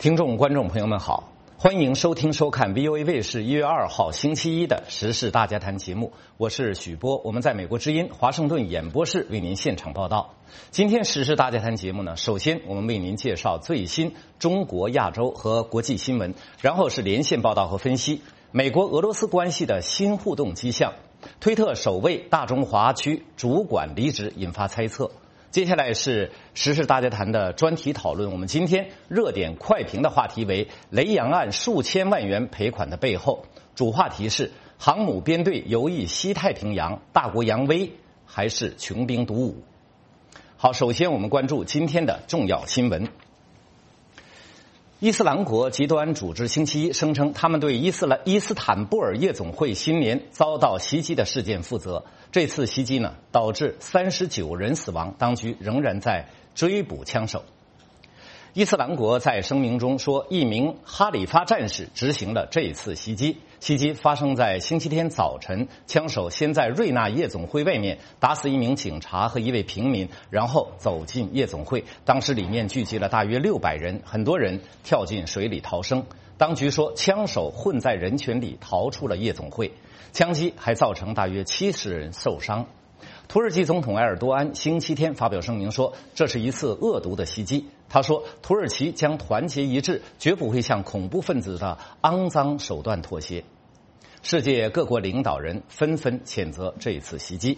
听众、观众朋友们好，欢迎收听收看 VOA 卫视1月2号星期一的时事大家谈节目，我是许波，我们在美国之音华盛顿演播室为您现场报道。今天时事大家谈节目呢，首先我们为您介绍最新中国、亚洲和国际新闻，然后是连线报道和分析美国俄罗斯关系的新互动迹象，推特首位大中华区主管离职引发猜测。接下来是时事大家谈的专题讨论，我们今天热点快评的话题为雷洋案数千万元赔款的背后，主话题是航母编队游弋西太平洋，大国扬威还是穷兵黩武？好，首先我们关注今天的重要新闻。伊斯兰国极端组织星期一声称，他们对伊斯坦布尔夜总会新年遭到袭击的事件负责。这次袭击呢，导致39人死亡，当局仍然在追捕枪手。伊斯兰国在声明中说，一名哈里发战士执行了这次袭击。袭击发生在星期天早晨，枪手先在瑞纳夜总会外面打死一名警察和一位平民，然后走进夜总会。当时里面聚集了大约600人，很多人跳进水里逃生。当局说，枪手混在人群里逃出了夜总会。枪击还造成大约70人受伤。土耳其总统埃尔多安星期天发表声明说，这是一次恶毒的袭击。他说，土耳其将团结一致，绝不会向恐怖分子的肮脏手段妥协。世界各国领导人纷纷谴责这一次袭击。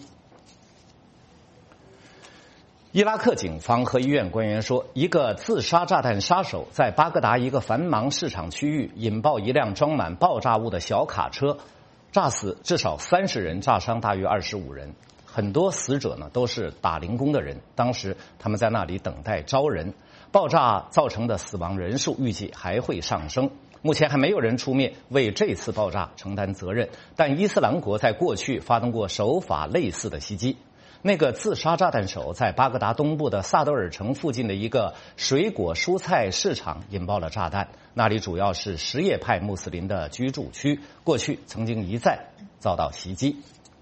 伊拉克警方和医院官员说，一个自杀炸弹杀手在巴格达一个繁忙市场区域引爆一辆装满爆炸物的小卡车，炸死至少30人，炸伤大约25人。很多死者呢都是打零工的人，当时他们在那里等待招人。爆炸造成的死亡人数预计还会上升。目前还没有人出面为这次爆炸承担责任，但伊斯兰国在过去发动过手法类似的袭击。那个自杀炸弹手在巴格达东部的萨德尔城附近的一个水果蔬菜市场引爆了炸弹，那里主要是什叶派穆斯林的居住区，过去曾经一再遭到袭击。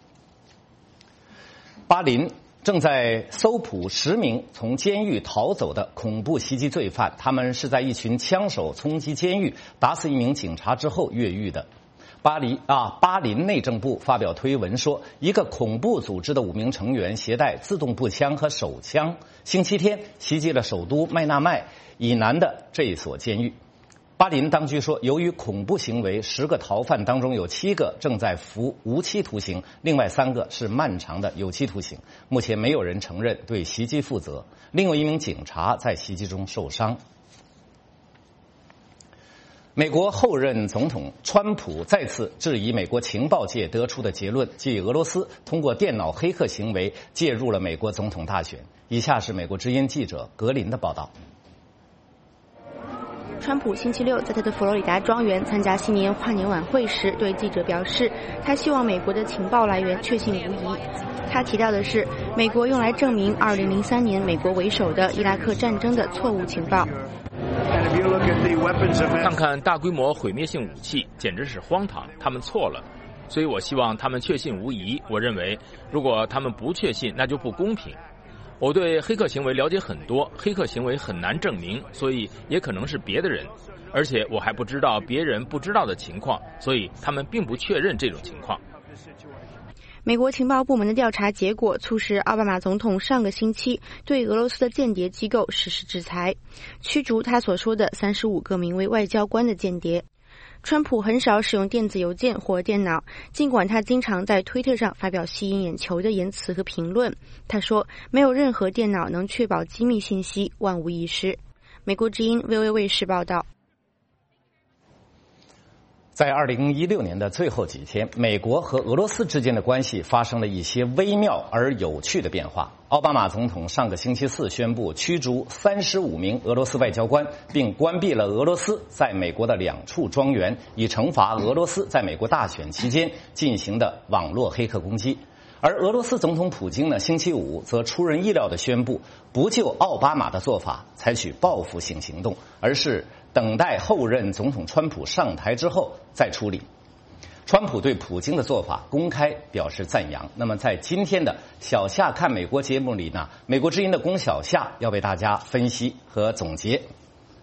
巴林正在搜捕10名从监狱逃走的恐怖袭击罪犯，他们是在一群枪手冲击监狱打死一名警察之后越狱的。巴林内政部发表推文说，一个恐怖组织的5名成员携带自动步枪和手枪，星期天袭击了首都麦纳麦以南的这一所监狱。巴林当局说，由于恐怖行为，10个逃犯当中有7个正在服无期徒刑，另外3个是漫长的有期徒刑。目前没有人承认对袭击负责。另有一名警察在袭击中受伤。美国后任总统川普再次质疑美国情报界得出的结论，即俄罗斯通过电脑黑客行为介入了美国总统大选。以下是美国之音记者格林的报道。 川普星期六在他的佛罗里达庄园参加新年跨年晚会时，对记者表示，他希望美国的情报来源确信无疑。他提到的是，美国用来证明2003年美国为首的伊拉克战争的错误情报。 看看大规模毁灭性武器，简直是荒唐，他们错了。所以我希望他们确信无疑。我认为，如果他们不确信，那就不公平。我对黑客行为了解很多，黑客行为很难证明，所以也可能是别的人，而且我还不知道别人不知道的情况，所以他们并不确认这种情况。 美国情报部门的调查结果促使奥巴马总统上个星期对俄罗斯的间谍机构实施制裁，驱逐他所说的35个名为外交官的间谍。川普很少使用电子邮件或电脑，尽管他经常在推特上发表吸引眼球的言辞和评论。他说，没有任何电脑能确保机密信息万无一失。美国之音 VOA 卫视报道。 在2016年的最后几天，美国和俄罗斯之间的关系发生了一些微妙而有趣的变化。奥巴马总统上个星期4宣布驱逐35名俄罗斯外交官，并关闭了俄罗斯在美国的2处庄园，以惩罚俄罗斯在美国大选期间进行的网络黑客攻击。而俄罗斯总统普京呢，星期5则出人意料地宣布，不就奥巴马的做法采取报复性行动，而是等待后任总统川普上台之后再处理。川普对普京的做法公开表示赞扬。那么在今天的小夏看美国节目里呢，美国之音的龚小夏要为大家分析和总结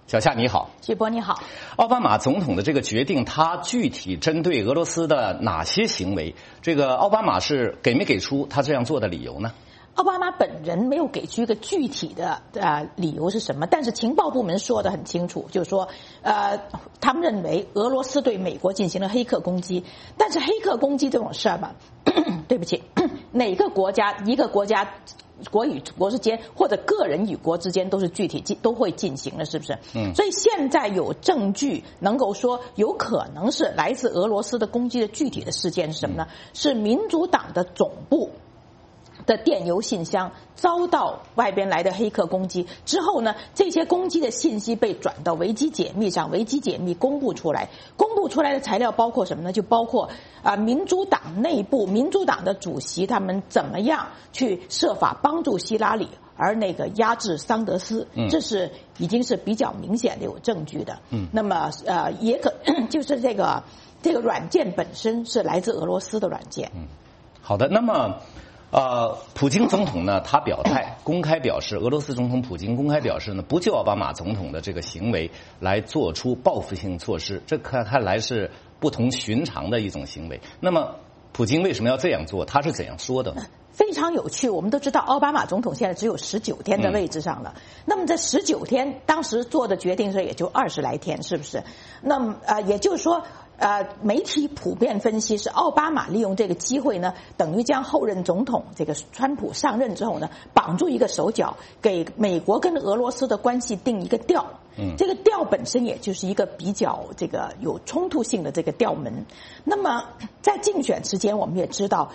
小夏你好。 徐波你好。 奥巴马总统的这个决定，他具体针对俄罗斯的哪些行为？这个奥巴马是给没给出他这样做的理由呢？ 奥巴马本人没有给出一个具体的理由是什么，但是情报部门说得很清楚，就是说他们认为俄罗斯对美国进行了黑客攻击，但是黑客攻击这种事儿吧，对不起，哪个国家一个国家国与国之间或者个人与国之间都是具体都会进行的，是不是？所以现在有证据能够说有可能是来自俄罗斯的攻击的具体的事件是什么呢？是民主党的总部的电邮信箱遭到外边来的黑客攻击之后呢，这些攻击的信息被转到维基解密上，维基解密公布出来，公布出来的材料包括什么呢？就包括民主党内部民主党的主席他们怎么样去设法帮助希拉里，而那个压制桑德斯，这是已经是比较明显的有证据的。那么也就是这个软件本身是来自俄罗斯的软件。 好的，那么普京总统呢，他表态公开表示，俄罗斯总统普京公开表示呢，不就奥巴马总统的这个行为来做出报复性措施，这看来是不同寻常的一种行为。那么普京为什么要这样做？他是怎样说的呢？ 非常有趣，我们都知道奥巴马总统现在只有19天的位置上了，那么这19天当时做的决定是也就20来天，是不是？那么也就是说媒体普遍分析是奥巴马利用这个机会呢，等于将后任总统这个川普上任之后呢，绑住一个手脚，给美国跟俄罗斯的关系定一个调。这个调本身也就是一个比较这个有冲突性的这个调门。那么在竞选期间，我们也知道，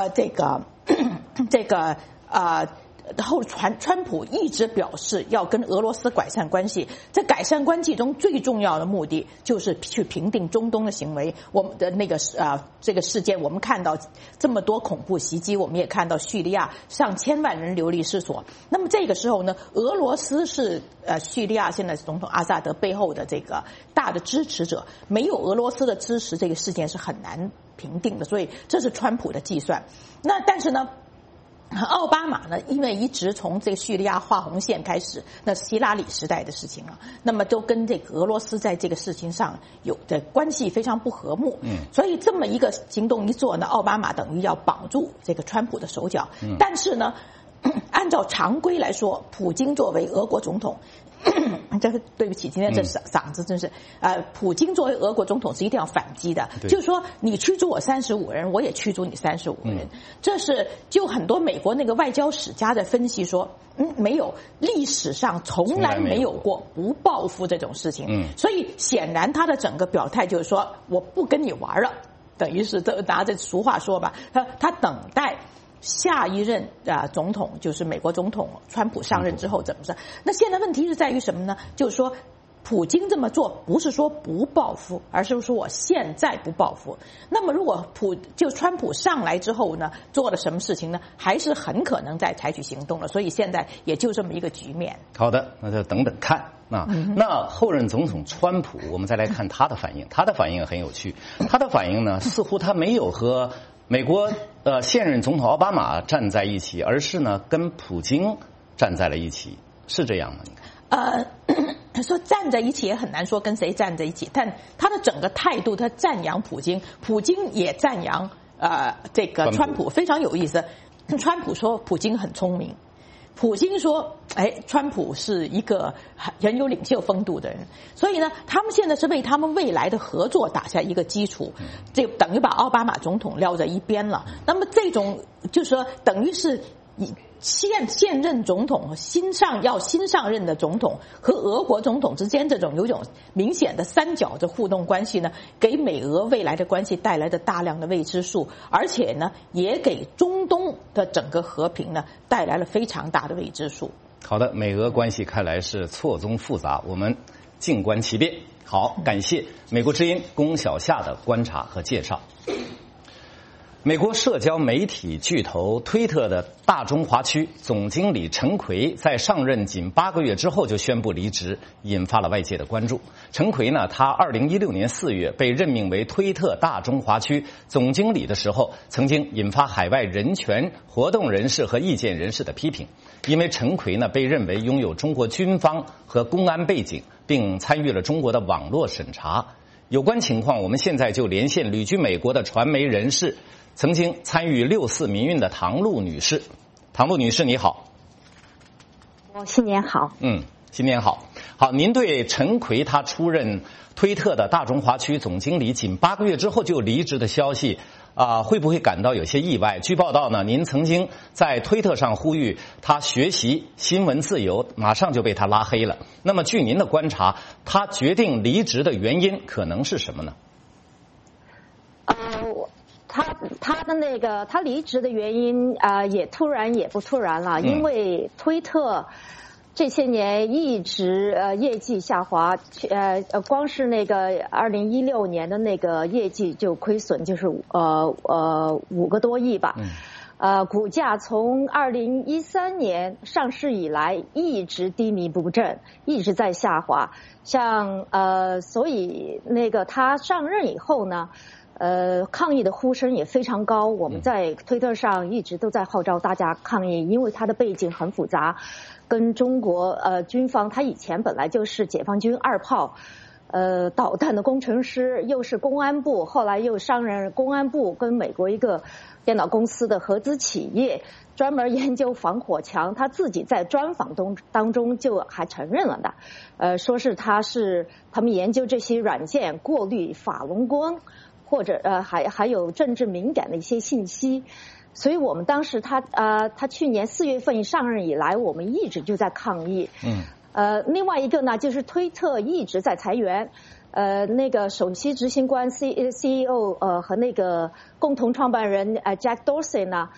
川普一直表示要跟俄罗斯改善关系，在改善关系中最重要的目的就是去平定中东的行为。我们的那个这个事件，我们看到这么多恐怖袭击，我们也看到叙利亚上千万人流离失所。那么这个时候呢，俄罗斯是叙利亚现在总统阿萨德背后的这个大的支持者，没有俄罗斯的支持，这个事件是很难平定的。所以这是川普的计算。那但是呢，奥巴马呢，因为一直从这个叙利亚画红线开始，那希拉里时代的事情了，那么都跟这个俄罗斯在这个事情上有的关系非常不和睦。所以这么一个行动一做呢，奥巴马等于要绑住这个川普的手脚。但是呢，按照常规来说，普京作为俄国总统，这个对不起，今天这嗓子真是普京作为俄国总统是一定要反击的，就是说你驱逐我35人，我也驱逐你35人。这是就很多美国那个外交史家的分析说，没有，历史上从来没有过不报复这种事情。所以显然他的整个表态就是说，我不跟你玩了，等于是拿着俗话说吧，他等待下一任总统，就是美国总统川普上任之后怎么着？那现在问题是在于什么呢？就是说，普京这么做不是说不报复，而是说我现在不报复。那么如果川普上来之后呢，做了什么事情呢？还是很可能再采取行动了。所以现在也就这么一个局面。 好的，那就等等看。那后任总统川普，我们再来看他的反应。他的反应很有趣，他的反应呢，似乎他没有和美国现任总统奥巴马站在一起，而是呢跟普京站在了一起，是这样吗？你看， 说站在一起也很难说跟谁站在一起，但他的整个态度，他赞扬普京，普京也赞扬这个川普，非常有意思。川普说普京很聪明，普京说川普是一个很有领袖风度的人，所以呢，他们现在是为他们未来的合作打下一个基础，这等于把奥巴马总统撂在一边了。那么这种就是说，等于是现任总统新上任的总统和俄国总统之间这种有一种明显的三角的互动关系呢，给美俄未来的关系带来的大量的未知数，而且呢，也给中东的整个和平呢带来了非常大的未知数。 好的，美俄关系看来是错综复杂，我们静观其变。好，感谢美国之音龚小夏的观察和介绍。美国社交媒体巨头推特的大中华区总经理陈奎在上任仅8个月之后就宣布离职，引发了外界的关注。陈奎呢，他2016年4月被任命为推特大中华区总经理的时候，曾经引发海外人权活动人士和意见人士的批评，因为陈奎呢被认为拥有中国军方和公安背景， 并参与了中国的网络审查。有关情况，我们现在就连线旅居美国的传媒人士，曾经参与6·4民运的唐璐女士。唐璐女士，你好。 新年好。 新年好。好，您对陈奎他出任推特的大中华区总经理，仅8个月之后就离职的消息会不会感到有些意外？据报道呢，您曾经在推特上呼吁他学习新闻自由，马上就被他拉黑了。那么据您的观察，他决定离职的原因可能是什么呢？ 他离职的原因也突然也不突然了，因为推特这些年一直业绩下滑，光是那个2016年的那个业绩就亏损，就是5个多亿吧。股价从2013年上市以来一直低迷不振，一直在下滑。所以那个他上任以后呢，抗议的呼声也非常高。我们在推特上一直都在号召大家抗议，因为他的背景很复杂，跟中国军方，他以前本来就是解放军2炮。导弹的工程师，又是公安部，后来又上任公安部跟美国一个电脑公司的合资企业，专门研究防火墙。他自己在专访当中就还承认了的，说是他们研究这些软件过滤法轮功，或者还有政治敏感的一些信息。所以我们当时他去年4月份上任以来，我们一直就在抗议。另外一个呢，就是推特一直在裁员，那个首席执行官 CEO 和那个共同创办人Jack Dorsey 呢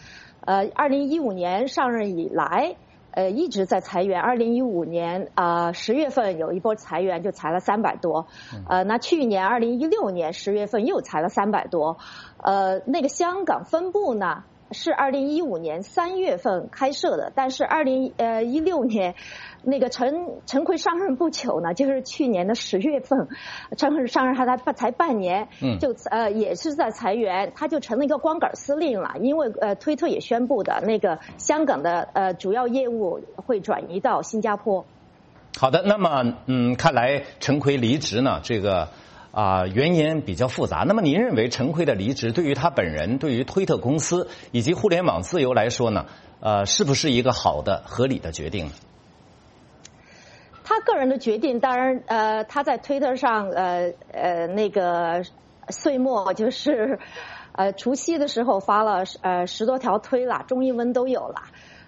，2015年上任以来，一直在裁员。2015年10月份有一波裁员，就裁了300多。那去年2016年10月份又裁了300多。那个香港分部呢，是2015年3月份开设的，但是2016年那个陈奎上任不久呢，就是去年的10月份，陈奎上任才半年，就也是在裁员，他就成了一个光杆司令了。因为推特也宣布的那个香港的主要业务会转移到新加坡。 好的，那么看来陈奎离职呢，这个原因比较复杂。那么您认为陈奎的离职对于他本人、对于推特公司以及互联网自由来说呢，是不是一个好的、合理的决定呢？ 他个人的决定，当然他在推特上那个岁末就是除夕的时候发了10多条推了，中英文都有了。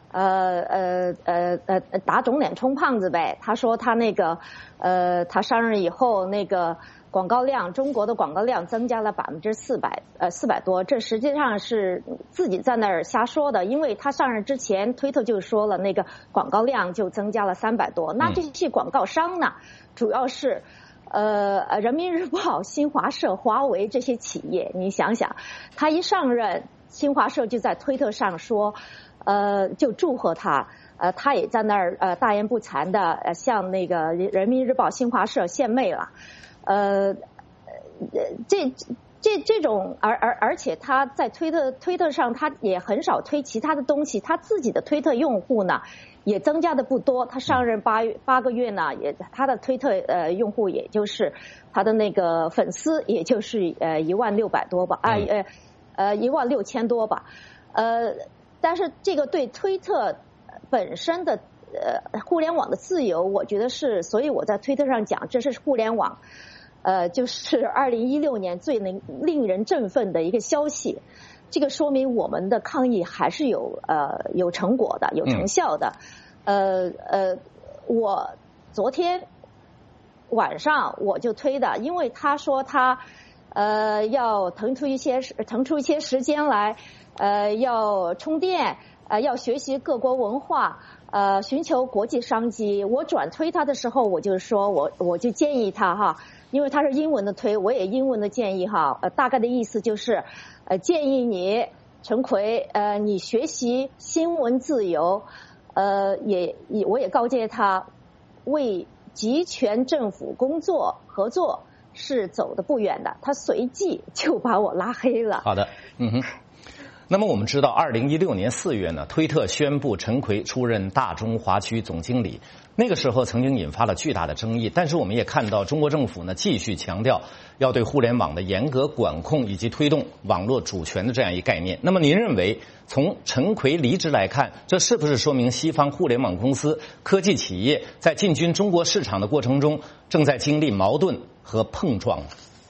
打肿脸充胖子呗。他说他那个他上任以后那个广告量，中国的广告量增加了400多，这实际上是自己在那儿瞎说的，因为他上任之前推特就说了那个广告量就增加了300多。那这些广告商呢，主要是人民日报、新华社、华为这些企业。你想想，他一上任，新华社就在推特上说就祝贺他，他也在那儿大言不惭的向那个人民日报、新华社献媚了。这种而且他在推特上他也很少推其他的东西，他自己的推特用户呢也增加的不多。他上任8个月呢，他的推特用户也就是他的那个粉丝也就是16000多吧，16000多吧。但是这个对推特本身的互联网的自由，我觉得是，所以我在推特上讲，这是互联网就是2016年最令人振奋的一个消息。这个说明我们的抗议还是有成果的，有成效的。我昨天晚上我就推的，因为他说他要腾出一些时间来，要充电，要学习各国文化，寻求国际商机。我转推他的时候，我就说我就建议他哈，因为他是英文的推，我也英文的建议哈。大概的意思就是，建议你陈奎，你学习新闻自由，我也告诫他，为集权政府合作是走得不远的。他随即就把我拉黑了。 好的， 那么我们知道，2016年4月呢，推特宣布陈奎出任大中华区总经理，那个时候曾经引发了巨大的争议。但是我们也看到，中国政府呢继续强调要对互联网的严格管控，以及推动网络主权的这样一概念。那么您认为，从陈奎离职来看，这是不是说明西方互联网公司、科技企业在进军中国市场的过程中，正在经历矛盾和碰撞？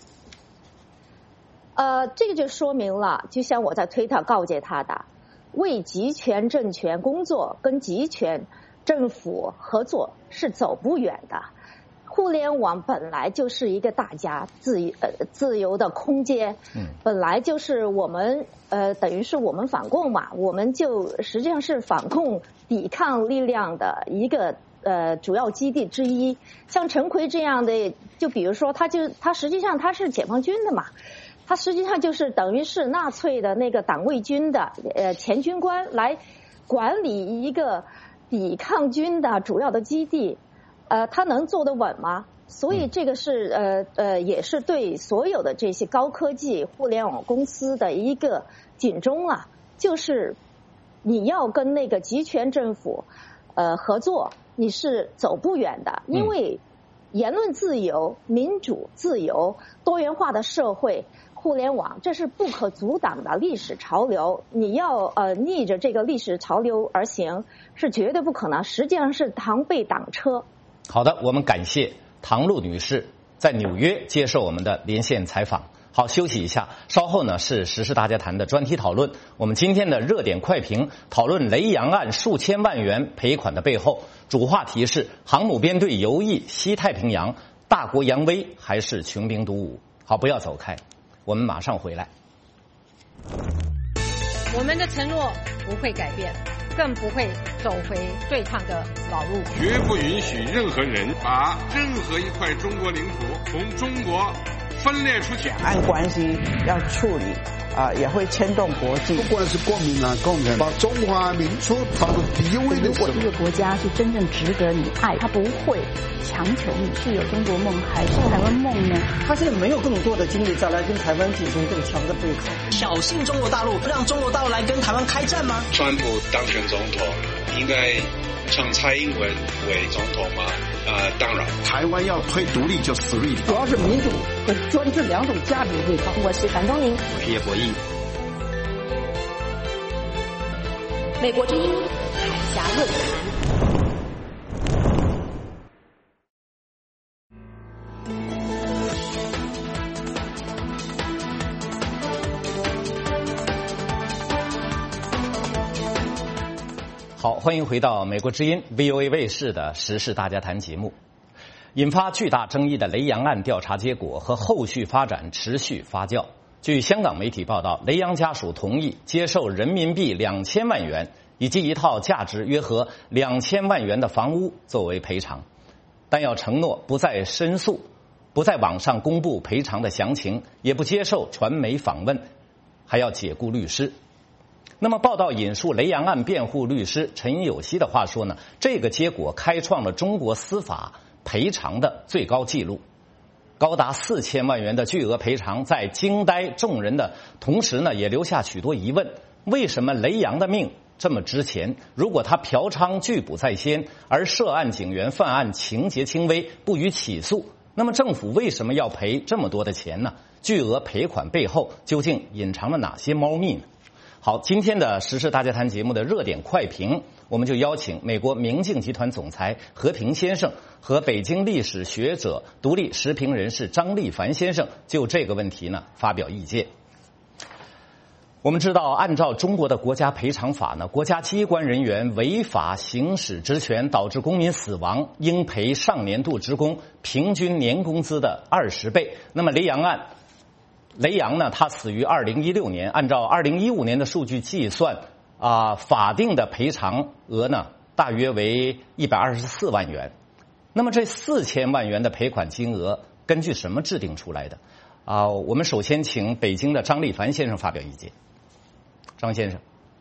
这个就说明了，就像我在推特告诫他的，为集权政权工作跟集权政府合作是走不远的。互联网本来就是一个大家自由的空间，本来就是我们等于是我们反共嘛，我们就实际上是反共抵抗力量的一个主要基地之一。像陈奎这样的，就比如说他实际上他是解放军的嘛。他实际上就是等于是纳粹的那个党卫军的前军官来管理一个抵抗军的主要的基地，他能坐得稳吗？所以这个是也是对所有的这些高科技互联网公司的一个警钟啊，就是你要跟那个集权政府合作，你是走不远的，因为言论自由、民主自由、多元化的社会。互联网这是不可阻挡的历史潮流，你要逆着这个历史潮流而行是绝对不可能，实际上是螳臂挡车。 好的，我们感谢唐璐女士在纽约接受我们的连线采访。好，休息一下，稍后呢是时事大家谈的专题讨论。我们今天的热点快评讨论雷洋案数千万元赔款的背后，主话题是航母编队游弋西太平洋，大国扬威还是穷兵黩武？好，不要走开。我们马上回来。 我们的承诺不会改变，更不会走回对抗的老路。 绝不允许任何人把任何一块中国领土从中国分裂出去。 两岸关系要处理也会牵动国际。 不管是国民党、共产党，把中华民族放到第一位的时候。 如果这个国家是真正值得你爱，他不会强求你是有中国梦还是台湾梦呢？ 他现在没有更多的精力再来跟台湾进行更强的对抗， 挑衅中国大陆，让中国大陆来跟台湾开战吗？ 川普当选总统，应该让蔡英文为总统吗？当然。 台湾要推独立就死立。 主要是民主和专制两种价值对抗。 我是樊东宁， 我是叶博弈。 美国之音海峡论坛。 好，欢迎回到美国之音 VOA 卫视的时事大家谈节目。引发巨大争议的雷洋案调查结果和后续发展持续发酵。据香港媒体报道，雷洋家属同意接受人民币2000万元以及一套价值约合2000万元的房屋作为赔偿，但要承诺不再申诉，不在网上公布赔偿的详情，也不接受传媒访问，还要解雇律师。那么报道引述雷洋案辩护律师陈有希的话说呢，这个结果开创了中国司法赔偿的最高纪录，高达4000万元的巨额赔偿，在惊呆众人的同时呢，也留下许多疑问：为什么雷洋的命这么值钱？如果他嫖娼拒捕在先，而涉案警员犯案情节轻微，不予起诉，那么政府为什么要赔这么多的钱呢？巨额赔款背后究竟隐藏了哪些猫腻呢？好，今天的时事大家谈节目的热点快评，我们就邀请美国明镜集团总裁何平先生和北京历史学者、独立时评人士张立凡先生就这个问题呢发表意见。我们知道，按照中国的国家赔偿法呢，国家机关人员违法行使职权导致公民死亡，应赔上年度职工平均年工资的20倍。那么雷洋案，雷洋呢，他死于2016年，按照2015年的数据计算，法定的赔偿额呢大约为124万元。那么这4000万元的赔款金额根据什么制定出来的？我们首先请北京的张立凡先生发表意见。张先生，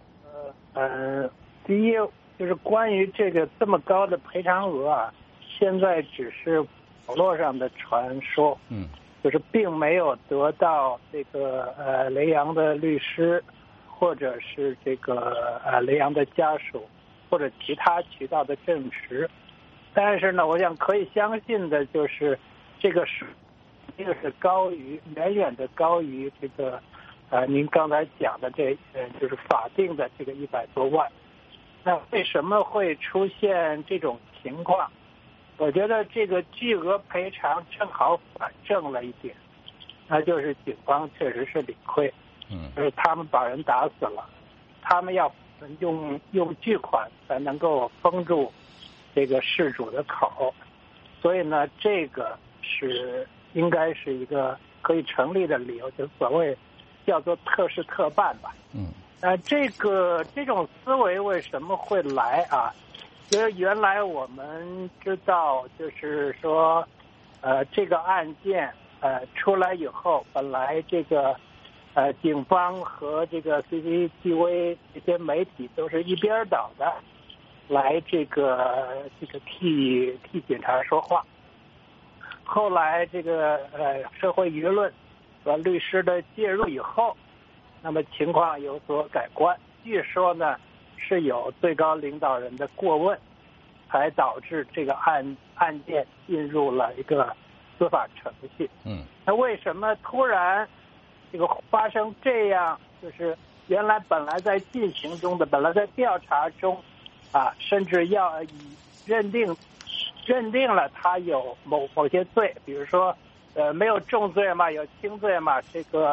第一就是关于这么高的赔偿额啊，现在只是网络上的传说，就是并没有得到雷洋的律师或者是这个雷洋的家属或者其他渠道的证实。但是呢，我想可以相信的就是这个是远远的高于这个您刚才讲的就是法定的这个100多万。那为什么会出现这种情况？我觉得这个巨额赔偿正好反证了一点，那就是警方确实是理亏，就是他们把人打死了，他们要用巨款才能够封住这个事主的口，所以呢，这个应该是一个可以成立的理由，就所谓叫做特事特办吧。这种思维为什么会来啊？因为原来我们知道，就是说，这个案件出来以后，本来这个警方和这个 CCTV 这些媒体都是一边倒的来这个替警察说话。后来这个社会舆论和律师的介入以后，那么情况有所改观。据说呢是有最高领导人的过问，才导致这个案件进入了一个司法程序。那为什么突然这个发生这样？就是原来本来在进行中的，本来在调查中甚至要认定了他有某些罪，比如说没有重罪嘛，有轻罪嘛，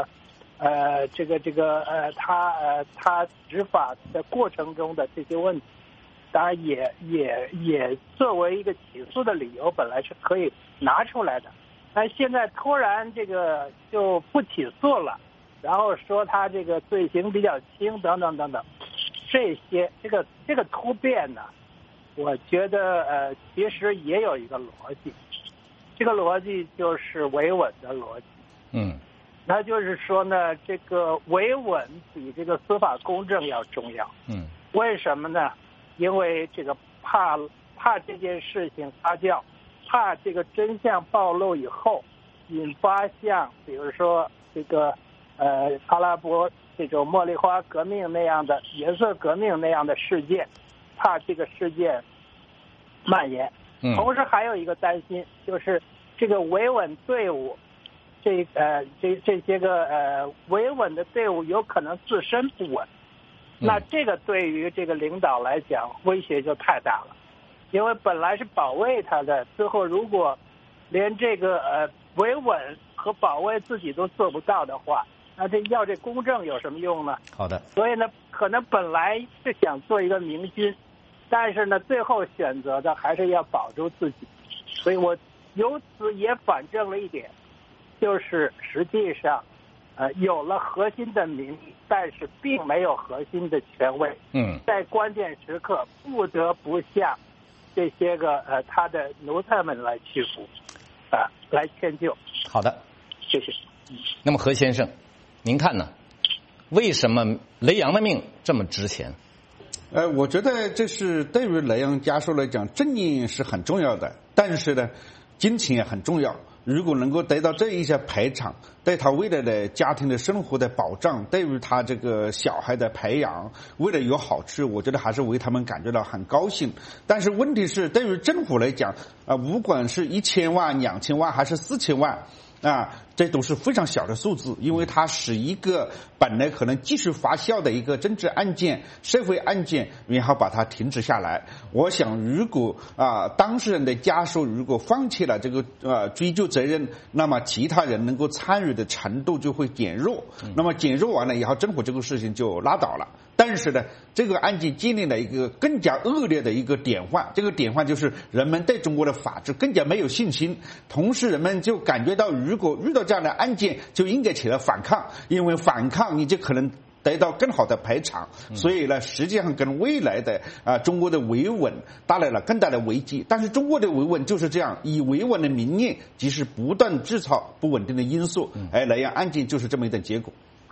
他执法的过程中的这些问题，当然也作为一个起诉的理由，本来是可以拿出来的。但现在突然这个就不起诉了，然后说他这个罪行比较轻等等等等，这个突变呢，我觉得其实也有一个逻辑，这个逻辑就是维稳的逻辑。那就是说呢，这个维稳比这个司法公正要重要。为什么呢？因为这个怕这件事情发酵，怕这个真相暴露以后引发像比如说这个阿拉伯这种茉莉花革命那样的颜色革命那样的事件，怕这个事件蔓延。同时还有一个担心，就是这个维稳队伍。这些个维稳的队伍有可能自身不稳，那这个对于这个领导来讲威胁就太大了，因为本来是保卫他的，最后如果连这个维稳和保卫自己都做不到的话，那这公正有什么用呢？ 好的。 所以呢，可能本来是想做一个明君，但是呢，最后选择的还是要保住自己，所以我由此也反证了一点。就是实际上，有了核心的民意，但是并没有核心的权威。在关键时刻不得不向这些个他的奴才们来屈服，来迁就。 好的， 谢谢。 那么何先生，您看呢？为什么雷洋的命这么值钱？ 我觉得这是对于雷洋家属来讲，正义是很重要的，但是呢，金钱也很重要。如果能够得到这一些赔偿，对他未来的家庭的生活的保障，对于他这个小孩的培养，为了有好处，我觉得还是为他们感觉到很高兴。但是问题是，对于政府来讲，不管是1000万、2000万还是4000万。这都是非常小的数字，因为它是一个本来可能继续发酵的一个政治案件、社会案件，然后把它停止下来。我想，如果当事人的家属如果放弃了这个追究责任，那么其他人能够参与的程度就会减弱。那么减弱完了以后，政府这个事情就拉倒了。但是呢，这个案件建立了一个更加恶劣的一个典范，这个典范就是人们对中国的法治更加没有信心，同时人们就感觉到，如果遇到这样的案件，就应该起来反抗，因为反抗你就可能得到更好的赔偿。所以呢，实际上跟未来的中国的维稳带来了更大的危机。但是中国的维稳就是这样，以维稳的名义，即使不断制造不稳定的因素，而雷洋案件就是这么一个结果。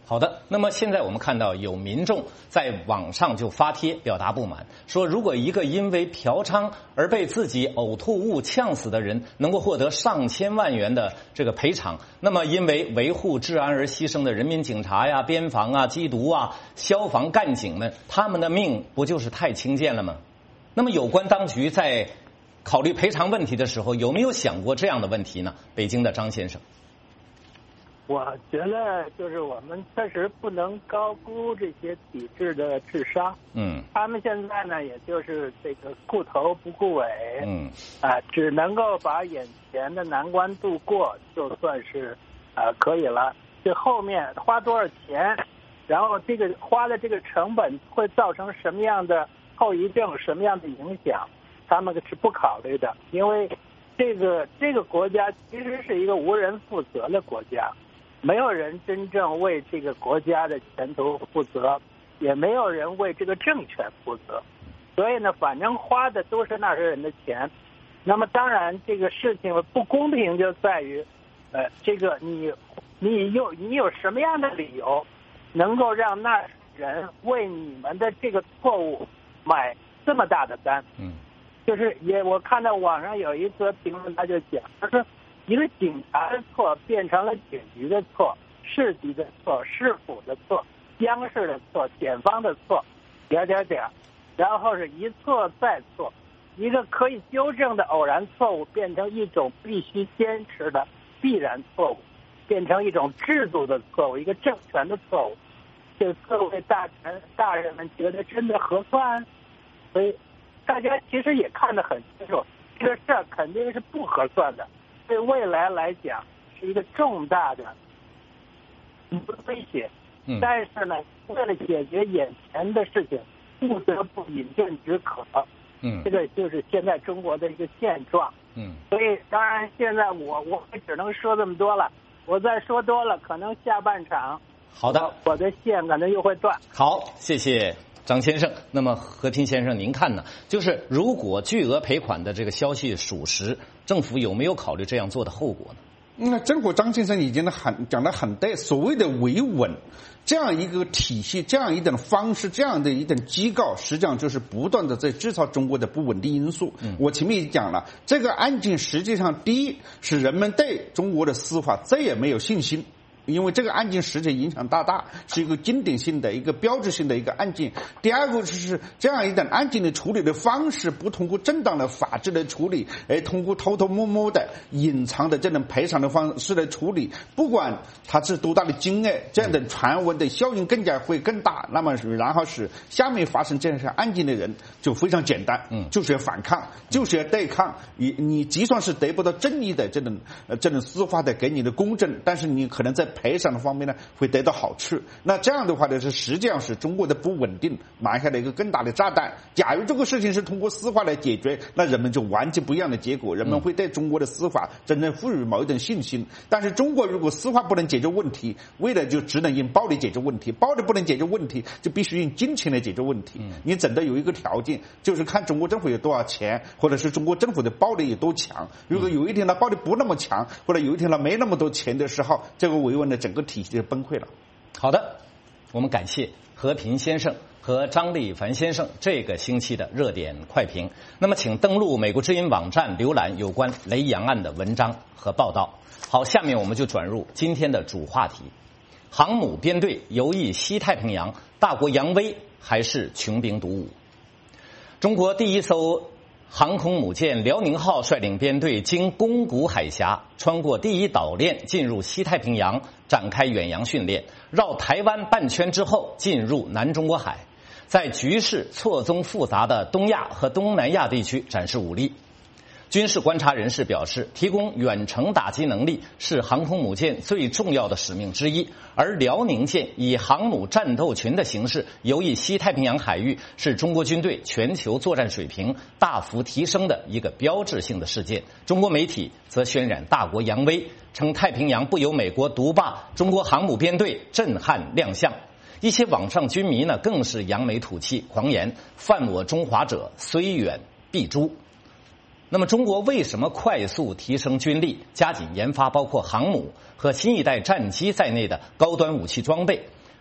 好的，那么现在我们看到有民众在网上就发帖表达不满，说如果一个因为嫖娼而被自己呕吐物呛死的人能够获得上千万元的这个赔偿，那么因为维护治安而牺牲的人民警察呀、边防啊、缉毒啊、消防干警们，他们的命不就是太轻贱了吗？那么有关当局在考虑赔偿问题的时候，有没有想过这样的问题呢？北京的张先生。 我觉得就是我们确实不能高估这些体制的智商。他们现在呢，也就是这个顾头不顾尾。只能够把眼前的难关度过，就算是可以了。这后面花多少钱，然后这个花的这个成本会造成什么样的后遗症、什么样的影响，他们是不考虑的。因为这个国家其实是一个无人负责的国家。没有人真正为这个国家的前途负责，也没有人为这个政权负责，所以呢，反正花的都是纳税人的钱。那么当然，这个事情不公平就在于，这个你有什么样的理由，能够让纳税人为你们的这个错误买这么大的单？就是我看到网上有一则评论，他就讲，他说，一个警察的错变成了警局的错、市级的错、市府的错、央视的错、检方的错，然后是一错再错，一个可以纠正的偶然错误变成一种必须坚持的必然错误，变成一种制度的错误，一个政权的错误。这各位大人们觉得真的合算？所以大家其实也看得很清楚，这个事儿肯定是不合算的。对未来来讲是一个重大的威胁，但是呢，为了解决眼前的事情，不得不饮鸩止渴。这个就是现在中国的一个现状。所以当然现在我也只能说这么多了，我再说多了，可能下半场好的， 我的线可能又会断。 好，谢谢张先生。那么和平先生，您看呢？就是如果巨额赔款的这个消息属实，政府有没有考虑这样做的后果呢？ 那正如张先生已经讲得很对，所谓的维稳这样一个体系，这样一种方式，这样的一种机构，实际上就是不断的在制造中国的不稳定因素。我前面也讲了，这个案件实际上第一是人们对中国的司法再也没有信心。因为这个案件实际影响大，是一个经典性的一个标志性的一个案件。第二个就是这样一种案件的处理的方式，不通过正当的法治的处理，而通过偷偷摸摸的隐藏的这种赔偿的方式来处理，不管它是多大的金额，这样的传闻的效应更加会更大。那么然后是下面发生这样的案件的人就非常简单，就是要反抗，就是要对抗。你就算是得不到正义的这种司法的给你的公正，但是你可能在赔偿的方面呢会得到好处。那这样的话呢，是实际上是中国的不稳定埋下了一个更大的炸弹。假如这个事情是通过司法来解决，那人们就完全不一样的结果，人们会对中国的司法真正赋予某一种信心。但是中国如果司法不能解决问题，为了就只能用暴力解决问题，暴力不能解决问题，就必须用金钱来解决问题。你真的有一个条件，就是看中国政府有多少钱，或者是中国政府的暴力有多强。如果有一天它暴力不那么强，或者有一天它没那么多钱的时候，这个维稳的整个体系就崩溃了。 好的，我们感谢和平先生和张立凡先生这个星期的热点快评。那么请登录美国之音网站浏览有关雷洋案的文章和报道。好，下面我们就转入今天的主话题：航母编队游弋西太平洋，大国扬威还是穷兵黩武？中国第一艘航空母舰辽宁号率领编队经宫古海峡，穿过第一岛链，进入西太平洋，展开远洋训练，绕台湾半圈之后进入南中国海，在局势错综复杂的东亚和东南亚地区展示武力。军事观察人士表示，提供远程打击能力是航空母舰最重要的使命之一，而辽宁舰以航母战斗群的形式游弋西太平洋海域，是中国军队全球作战水平大幅提升的一个标志性的事件。中国媒体则渲染大国扬威，称太平洋不由美国独霸，中国航母编队震撼亮相。一些网上军迷呢，更是扬眉吐气，狂言犯我中华者，虽远必诛。那么中国为什么快速提升军力，加紧研发包括航母和新一代战机在内的高端武器装备？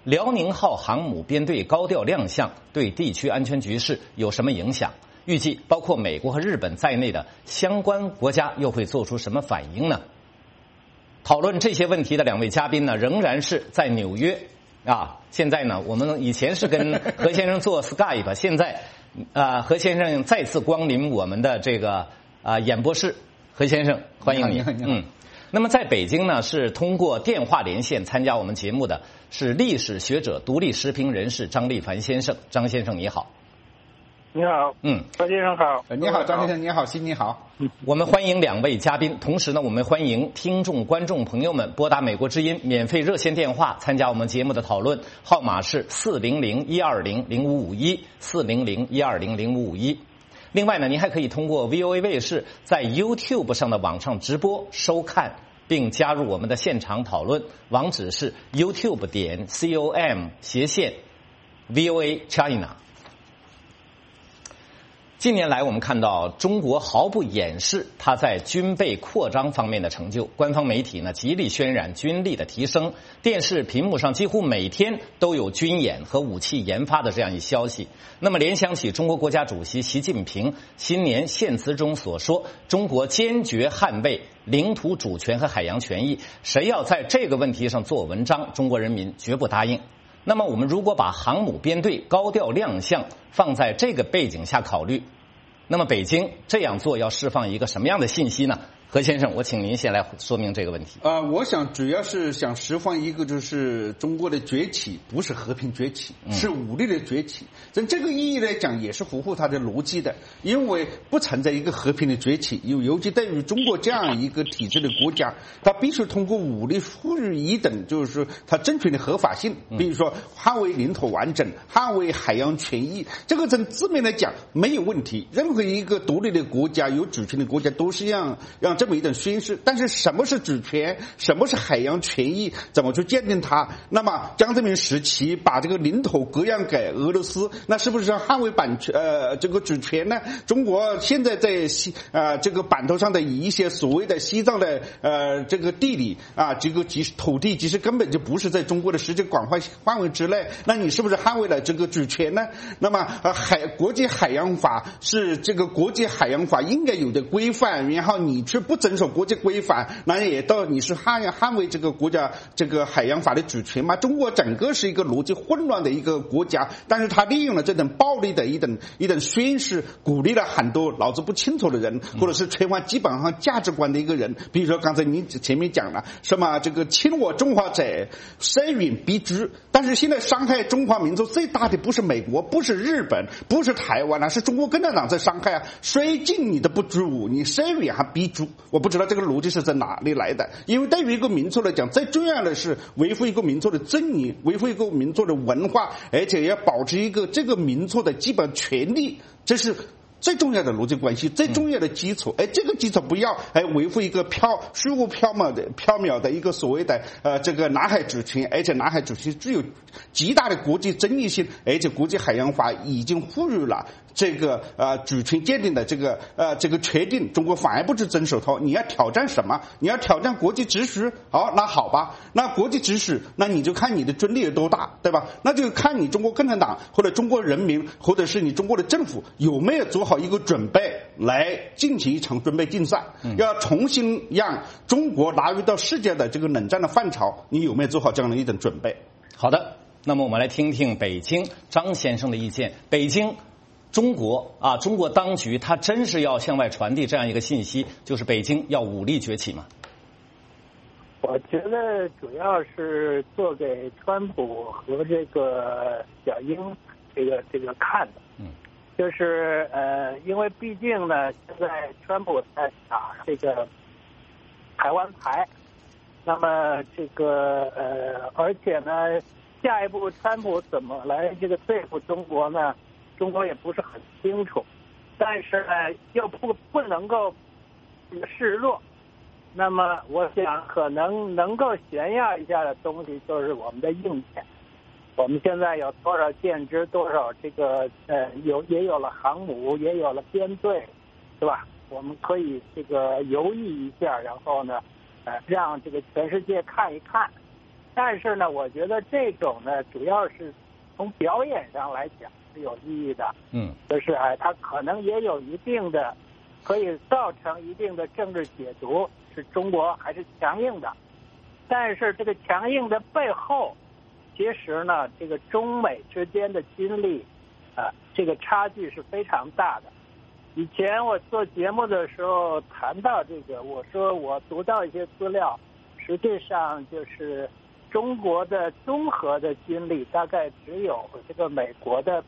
辽宁号航母编队高调亮相对地区安全局势有什么影响？预计包括美国和日本在内的相关国家又会做出什么反应呢？讨论这些问题的两位嘉宾呢，仍然是在纽约啊。现在呢，我们以前是跟何先生做 Skype， 现在何先生再次光临我们的这个演播室。何先生，欢迎你。那么在北京呢，是通过电话连线参加我们节目的是历史学者、独立时评人士张立凡先生。张先生你好。 你好，张先生好， 你好，张先生你好，悉尼好。 我们欢迎两位嘉宾，同时呢，我们欢迎听众、观众朋友们拨打美国之音免费热线电话参加我们节目的讨论，号码是400-120-0551 400-120-0551。另外呢，您还可以通过 VOA 卫视在 YouTube 上的网上直播收看，并加入我们的现场讨论，网址是 youtube.com/VOA China。近年来，我们看到中国毫不掩饰它在军备扩张方面的成就，官方媒体呢极力渲染军力的提升，电视屏幕上几乎每天都有军演和武器研发的这样一消息。那么联想起中国国家主席习近平新年献词中所说，中国坚决捍卫领土主权和海洋权益，谁要在这个问题上做文章，中国人民绝不答应。那么我们如果把航母编队高调亮相放在这个背景下考虑，那么北京这样做要释放一个什么样的信息呢？何先生，我请您先来说明这个问题。 我想主要是想释放一个，就是中国的崛起不是和平崛起，是武力的崛起。从这个意义来讲，也是符合它的逻辑的，因为不存在一个和平的崛起，尤其对于中国这样一个体制的国家，它必须通过武力赋予一等，就是说它政权的合法性，比如说捍卫领土完整，捍卫海洋权益，这个从字面来讲没有问题。任何一个独立的国家、有主权的国家都是让这么一种宣示，但是什么是主权，什么是海洋权益，怎么去鉴定它？那么江泽民时期把这个领土割让给俄罗斯，那是不是要捍卫这个主权呢？中国现在在这个版图上的一些所谓的西藏的这个地理这个土地，其实根本就不是在中国的实际广泛范围之内，那你是不是捍卫了这个主权呢？那么国际海洋法是这个国际海洋法应该有的规范，然后你却不遵守国际规范，那也到你是捍卫这个国家这个海洋法的主权吗？中国整个是一个逻辑混乱的一个国家，但是他利用了这种暴力的一种宣示，鼓励了很多脑子不清楚的人，或者是缺乏基本上价值观的一个人。比如说刚才您前面讲了什么这个侵我中华者，虽远必诛，但是现在伤害中华民族最大的不是美国，不是日本，不是台湾是中国共产党在伤害虽近你都不诛，你虽远还必诛。我不知道这个逻辑是在哪里来的，因为对于一个民族来讲，最重要的是维护一个民族的尊严，维护一个民族的文化，而且要保持一个这个民族的基本权利，这是最重要的逻辑关系，最重要的基础。这个基础不要维护一个虚无缥缈的一个所谓的这个南海主权，而且南海主权具有极大的国际争议性，而且国际海洋法已经赋予了这个主权鉴定的这个确定，中国反而不去遵守它。你要挑战什么？你要挑战国际秩序？那好吧，那国际秩序，那你就看你的军力有多大，对吧？那就看你中国共产党或者中国人民，或者是你中国的政府有没有做好一个准备来进行一场军备竞赛，要重新让中国纳入到世界的这个冷战的范畴，你有没有做好这样的一种准备？ 好的，那么我们来听听北京张先生的意见。北京中国当局他真是要向外传递这样一个信息，就是北京要武力崛起吗？ 我觉得主要是做给川普和这个小英这个看的。就是因为毕竟呢，现在川普在打这个台湾牌，那么这个而且呢，下一步川普怎么来这个对付中国呢？中国也不是很清楚，但是呢，又不能够示弱。那么我想，可能够炫耀一下的东西，就是我们的硬件。我们现在有多少舰只，多少这个也有了航母，也有了编队，是吧？我们可以这个游弋一下，然后呢，让这个全世界看一看， 但是呢，我觉得这种呢，主要是从表演上来讲是有意义的。就是它可能也有一定的，可以造成一定的政治解读，是中国还是强硬的。但是这个强硬的背后，其实呢，这个中美之间的军力，这个差距是非常大的。以前我做节目的时候谈到这个，我说我读到一些资料，实际上就是中国的综合的军力大概只有这个美国的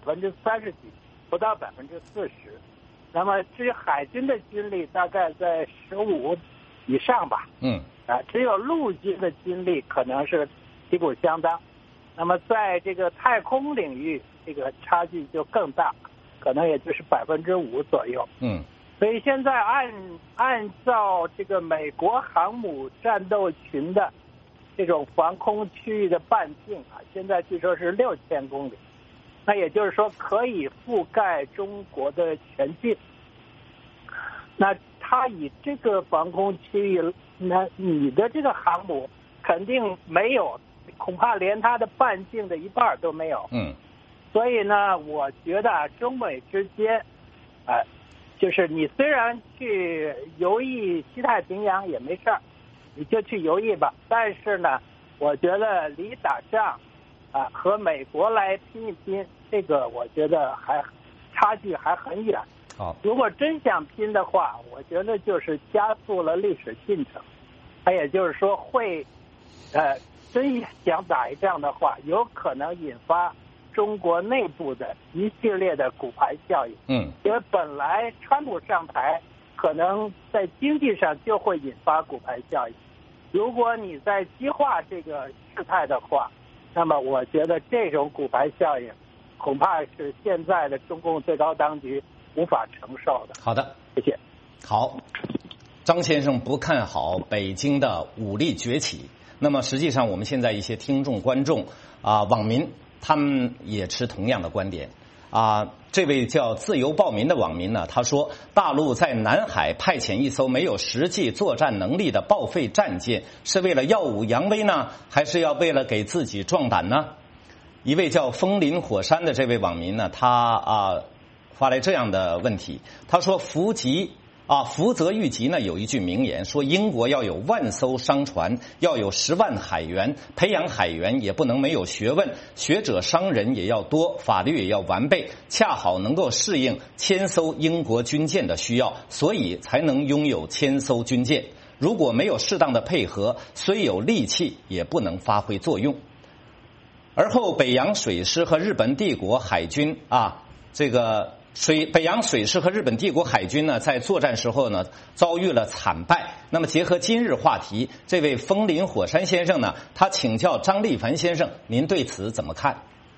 30%几，不到40%。那么至于海军的军力大概在15以上吧。只有陆军的军力可能是旗鼓相当。那么在这个太空领域，这个差距就更大，可能也就是5%左右。所以现在按照这个美国航母战斗群的这种防空区域的半径现在据说是6000公里，那也就是说可以覆盖中国的全境。那它以这个防空区域，那你的这个航母肯定没有，恐怕连它的半径的一半都没有。所以呢，我觉得中美之间，就是你虽然去游弋西太平洋也没事儿，你就去游弋吧。但是呢，我觉得离打仗和美国来拼一拼，这个我觉得差距还很远。如果真想拼的话，我觉得就是加速了历史进程。它也就是说会，真想打一仗的话，有可能引发中国内部的一系列的骨牌效应。因为本来川普上台，可能在经济上就会引发骨牌效应。如果你在激化这个事态的话，那么我觉得这种骨牌效应，恐怕是现在的中共最高当局无法承受的。 好的， 谢谢。 好，张先生不看好北京的武力崛起。那么实际上，我们现在一些听众、观众网民，他们也持同样的观点。这位叫自由暴民的网民呢，他说，大陆在南海派遣一艘没有实际作战能力的报废战舰，是为了耀武扬威呢，还是要为了给自己壮胆呢？一位叫风林火山的这位网民呢，他发来这样的问题，他说福泽谕吉呢有一句名言，说英国要有10000艘商船，要有10万海员，培养海员也不能没有学问，学者商人也要多，法律也要完备，恰好能够适应1000艘英国军舰的需要，所以才能拥有1000艘军舰。如果没有适当的配合，虽有力气也不能发挥作用。而后北洋水师和日本帝国海军北洋水师和日本帝国海军呢，在作战时候呢，遭遇了惨败。那么结合今日话题，这位风林火山先生呢，他请教张立凡先生，您对此怎么看？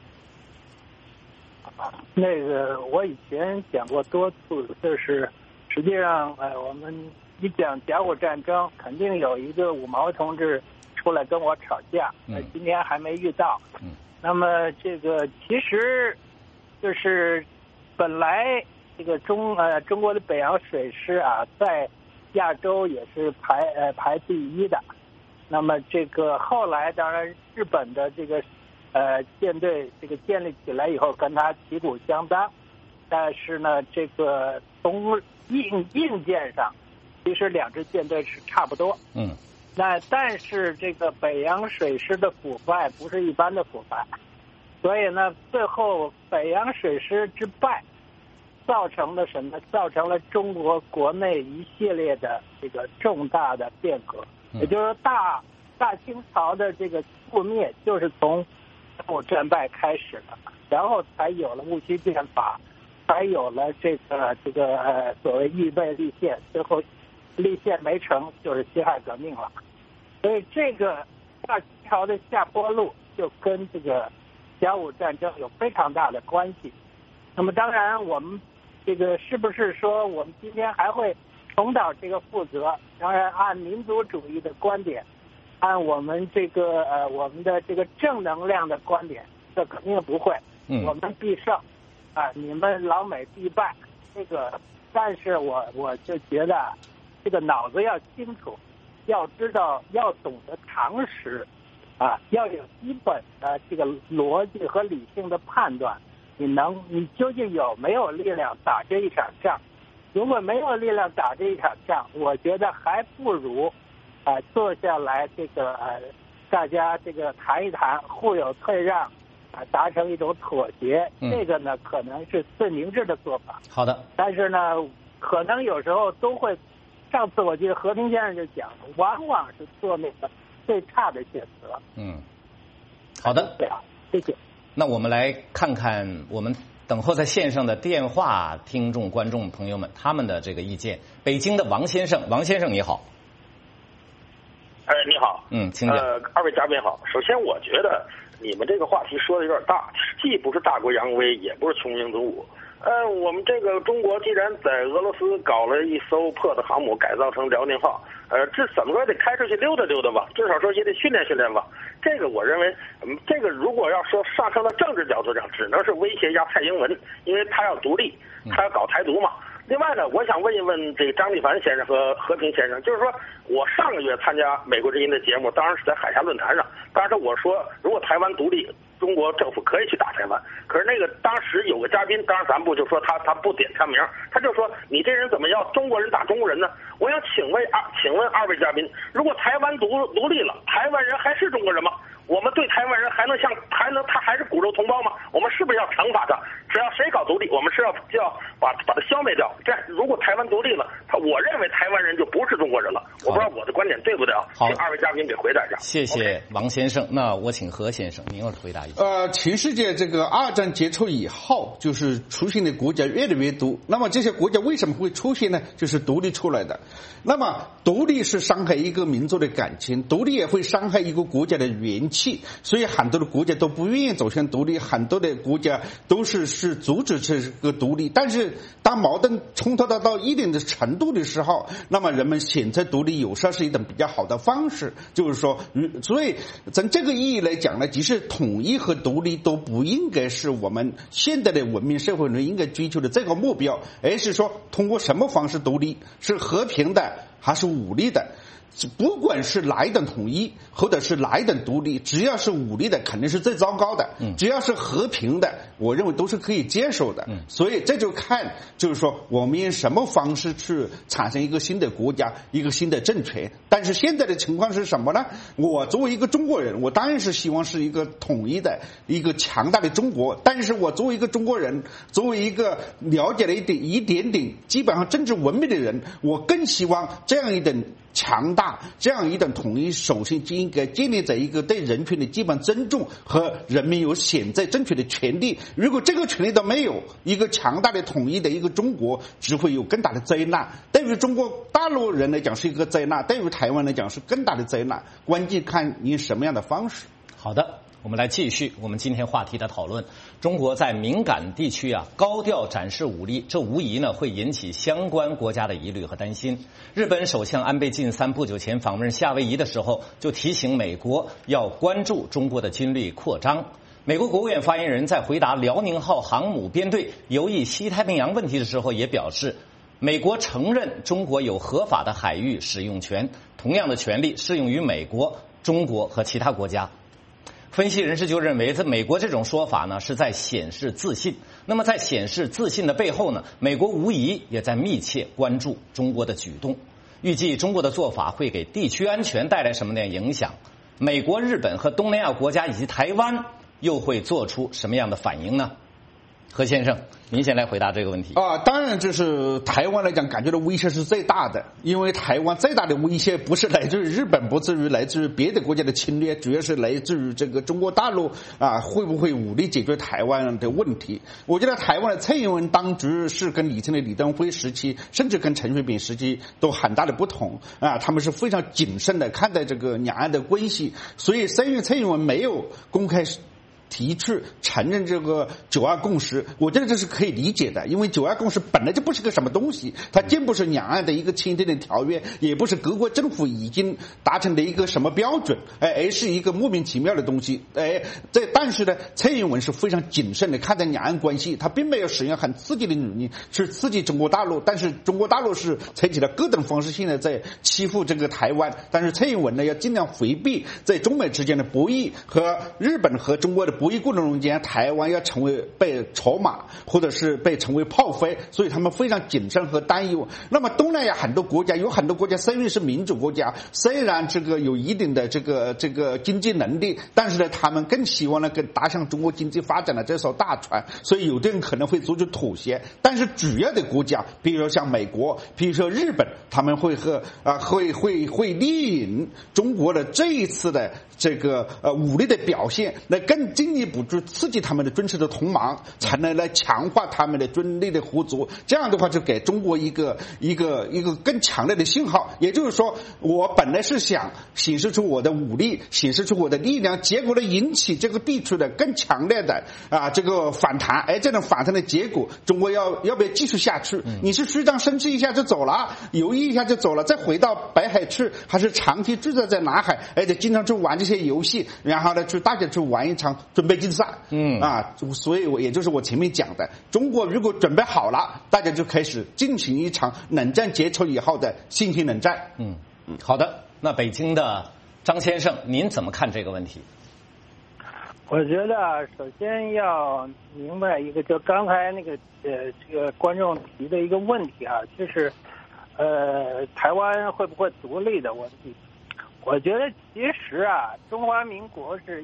那个我以前讲过多次，就是实际上我们一讲甲午战争，肯定有一个五毛同志出来跟我吵架，今天还没遇到。那么这个其实就是本来这个中国的北洋水师在亚洲也是排第1的。那么这个后来当然日本的这个舰队这个建立起来以后，跟他旗鼓相当。但是呢，这个从硬件上，其实两支舰队是差不多。但是这个北洋水师的腐败不是一般的腐败，所以呢，最后北洋水师之败，造成了什么？造成了中国国内一系列的这个重大的变革。也就是说，大清朝的这个覆灭，就是从战败开始的，然后才有了戊戌变法，才有了这个所谓预备立宪，最后立宪没成，就是辛亥革命了。所以这个大清朝的下坡路就跟这个甲午战争有非常大的关系。那么当然我们这个是不是说我们今天还会重蹈这个覆辙？当然按民族主义的观点，按我们我们的这个正能量的观点，这肯定不会。我们必胜你们老美必败。但是我就觉得这个脑子要清楚，要知道，要懂得常识。 要有基本的这个逻辑和理性的判断，你究竟有没有力量打这一场仗？如果没有力量打这一场仗，我觉得还不如坐下来大家谈一谈，互有退让，达成一种妥协，这个呢可能是最明智的做法。 好的， 但是呢，可能有时候都会，上次我记得和平先生就讲，往往是做那个最差的选择。 好的， 谢谢。 那我们来看看我们等候在线上的电话听众、观众朋友们他们的这个意见。北京的王先生，王先生你好。 你好。 请讲。 二位嘉宾好。首先，我觉得你们这个话题说的有点大，既不是大国扬威，也不是穷兵黩武。我们这个中国既然在俄罗斯搞了一艘破的航母，改造成辽宁号，这怎么说也得开出去溜达溜达吧，至少说也得训练训练吧。这个我认为，这个如果要说上升到政治角度上，只能是威胁一下蔡英文，因为他要独立，他要搞台独嘛。另外呢，我想问一问这个张立凡先生和和平先生，就是说我上个月参加美国之音的节目，当然是在海峡论坛上，当时我说如果台湾独立，中国政府可以去打台湾。可是那个当时有个嘉宾，当然咱不就说他不点他名，他就说你这人怎么要中国人打中国人呢？我想请问二位嘉宾，如果台湾独立了，台湾人还是中国人吗？我们对台湾人他还是骨肉同胞吗？我们是不是要惩罚他？只要谁搞独立，我们是要把他消灭掉。这如果台湾独立了，我认为台湾人就不是中国人了。我不知道我的观点对不对啊？请二位嘉宾给回答一下。 谢谢王先生。那我请何先生，您要回答一下。 全世界这个二战结束以后，就是出现的国家越来越多。那么这些国家为什么会出现呢？就是独立出来的。那么独立是伤害一个民族的感情，独立也会伤害一个国家的元气。所以很多的国家都不愿意走向独立，很多的国家都是阻止这个独立。但是当矛盾冲突到一定的程度的时候，那么人们选择独立有时候是一种比较好的方式。就是说，所以从这个意义来讲呢，即使统一和独立都不应该是我们现代的文明社会中应该追求的这个目标，而是说通过什么方式独立，是和平的还是武力的。不管是哪一种统一或者是哪一种独立，只要是武力的肯定是最糟糕的，只要是和平的我认为都是可以接受的。所以这就看就是说我们用什么方式去产生一个新的国家，一个新的政权。但是现在的情况是什么呢？我作为一个中国人，我当然是希望是一个统一的一个强大的中国，但是我作为一个中国人，作为一个了解了一点点基本上政治文明的人，我更希望这样一种强大，这样一种统一首先就应该建立在一个对人权的基本尊重和人民有选择争取的权利。如果这个权利都没有，一个强大的统一的一个中国只会有更大的灾难。对于中国大陆人来讲是一个灾难，对于台湾来讲是更大的灾难，关键看你什么样的方式。 好的，我们来继续我们今天话题的讨论。中国在敏感地区高调展示武力，这无疑呢会引起相关国家的疑虑和担心。日本首相安倍晋三不久前访问夏威夷的时候，就提醒美国要关注中国的军力扩张。美国国务院发言人在回答辽宁号航母编队游弋西太平洋问题的时候也表示，美国承认中国有合法的海域使用权，同样的权利适用于美国、中国和其他国家。分析人士就认为，美国这种说法呢是在显示自信。那么在显示自信的背后呢，美国无疑也在密切关注中国的举动。预计中国的做法会给地区安全带来什么样的影响？美国、日本和东南亚国家以及台湾又会做出什么样的反应呢？何先生，您先来回答这个问题。 当然这是台湾来讲感觉到威胁是最大的，因为台湾最大的威胁不是来自于日本，不至于来自于别的国家的侵略，主要是来自于这个中国大陆会不会武力解决台湾的问题。我觉得台湾的蔡英文当局是跟以前的李登辉时期甚至跟陈水扁时期都很大的不同他们是非常谨慎的看待这个两岸的关系。所以虽然蔡英文没有公开提出承认这个九二共识，我觉得这是可以理解的，因为九二共识本来就不是个什么东西，它既不是两岸的一个签订的条约，也不是各国政府已经达成的一个什么标准，而是一个莫名其妙的东西。但是呢，蔡英文是非常谨慎的看待两岸关系，他并没有使用很刺激的语言去刺激中国大陆，但是中国大陆是采取了各种方式性的在欺负这个台湾，但是蔡英文呢要尽量回避在中美之间的博弈和日本和中国的博弈过程中间，台湾要成为被筹码或者是被成为炮灰，所以他们非常谨慎和担忧。那么东南亚很多国家有很多国家虽然是民主国家，虽然这个有一定的这个经济能力，但是呢他们更希望呢跟搭上中国经济发展的这艘大船，所以有的人可能会做出妥协。但是主要的国家比如说像美国，比如说日本，他们会利用中国的这一次的这个武力的表现，来更进一步去刺激他们的军事的同盟，才能来强化他们的军力的合作。这样的话就给中国一个更强烈的信号，也就是说我本来是想显示出我的武力，显示出我的力量，结果呢引起这个地区的更强烈的这个反弹。这种反弹的结果，中国要不要继续下去？你是虚张声势一下就走了，犹豫一下就走了，再回到北海去，还是长期驻扎在南海，而且经常去玩这些游戏，然后呢大家去玩一场准备竞赛。所以也就是我前面讲的，中国如果准备好了，大家就开始进行一场冷战结束以后的新型冷战。 好的，那北京的张先生，您怎么看这个问题？ 我觉得首先要明白一个，就刚才那个这个观众提的一个问题啊，就是台湾会不会独立的问题。我觉得其实啊，中华民国是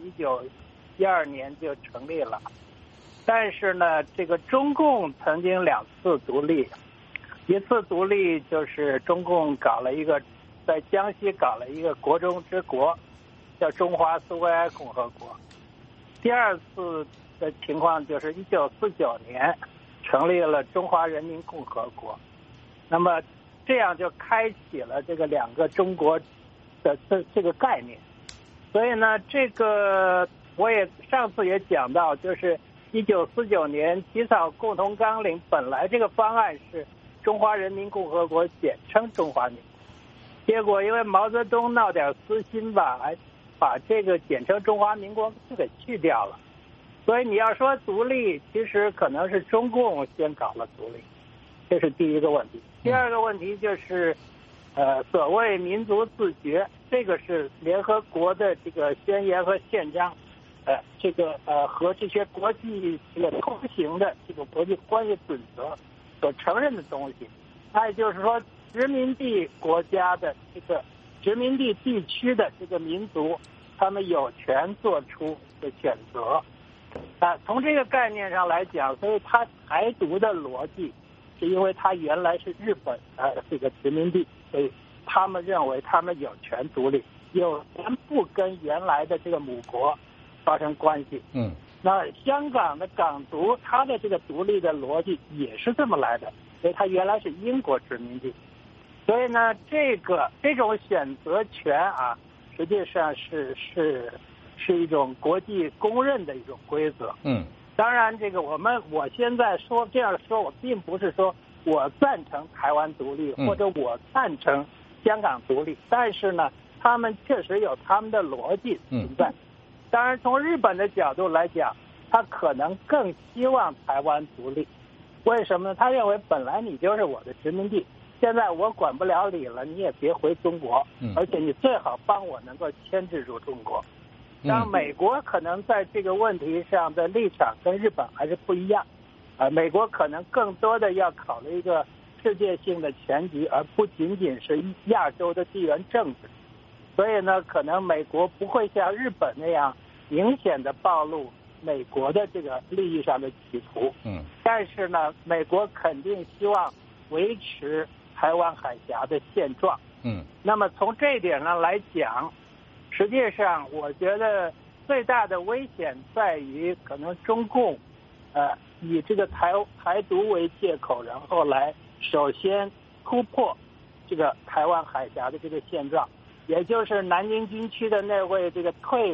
1912年就成立了，但是呢，这个中共曾经2次独立，一次独立就是中共在江西搞了一个国中之国，叫中华苏维埃共和国。第二次的情况就是1949年成立了中华人民共和国，那么这样就开启了这个2个中国的这个概念。所以呢，这个我也上次也讲到，就是1949年起草共同纲领，本来这个方案是中华人民共和国，简称中华民国，结果因为毛泽东闹点私心吧，把这个简称中华民国给去掉了。所以你要说独立，其实可能是中共先搞了独立，这是第一个问题。第二个问题就是所谓民族自决，这个是联合国的这个宣言和宪章和这些国际这个通行的这个国际关系准则所承认的东西。那也就是说，殖民地国家的这个殖民地地区的这个民族，他们有权做出的选择。从这个概念上来讲，所以他台独的逻辑是因为他原来是日本这个殖民地，所以他们认为他们有权独立，有权不跟原来的这个母国发生关系。那香港的港独，它的这个独立的逻辑也是这么来的，所以它原来是英国殖民地。所以呢，这种选择权啊，实际上是一种国际公认的一种规则。当然这个我现在这样说，我并不是说我赞成台湾独立，或者我赞成香港独立，但是呢，他们确实有他们的逻辑存在。当然从日本的角度来讲，他可能更希望台湾独立。为什么呢？他认为本来你就是我的殖民地，现在我管不了你了，你也别回中国，而且你最好帮我能够牵制住中国。让美国可能在这个问题上的立场跟日本还是不一样，美国可能更多的要考虑一个世界性的全局，而不仅仅是亚洲的地缘政治。所以呢，可能美国不会像日本那样明显的暴露美国的这个利益上的企图。但是呢，美国肯定希望维持台湾海峡的现状。那么从这一点上来讲，实际上我觉得最大的危险在于可能中共以这个台独为借口，然后来首先突破这个台湾海峡的这个现状，也就是南京军区的那位这个退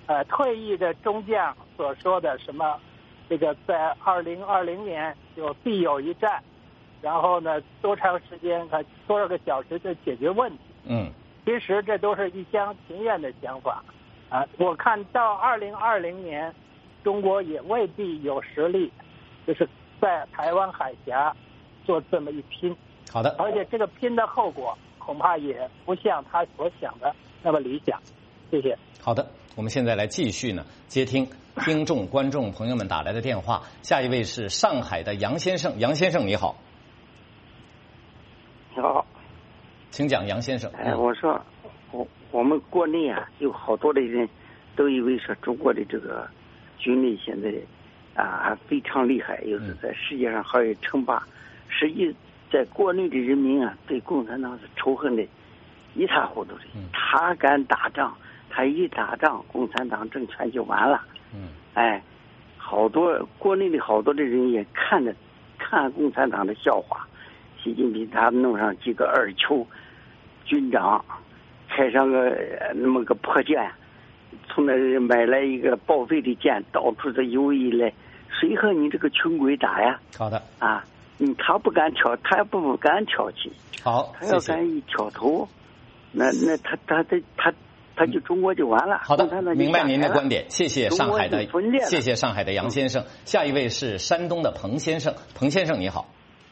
退役的中将所说的什么，这个在2020年必有一战，然后呢多长时间多少个小时就解决问题。其实这都是一厢情愿的想法我看到2020年，中国也未必有实力，就是在台湾海峡做这么一拼。 好的， 而且这个拼的后果恐怕也不像他所想的那么理想。谢谢。 好的，我们现在来继续呢接听听众观众朋友们打来的电话。下一位是上海的杨先生，杨先生你好。 你好， 请讲，杨先生。 我说我们国内啊有好多的人都以为说中国的这个军力现在非常厉害，又是在世界上好有称霸。实际在国内的人民啊，对共产党是仇恨的一塌糊涂的。他敢打仗，他一打仗，共产党政权就完了。好多国内的好多的人也看共产党的笑话。习近平他弄上几个二球军长，开上个那么个破舰，从那买来一个报废的舰，到处的游移来，谁和你这个穷鬼打呀？ 好的他不敢挑，他也不敢挑起。 好， 他要敢一挑头，那他就中国就完了。 好的，明白您的观点，谢谢上海的杨先生。下一位是山东的彭先生，彭先生你好。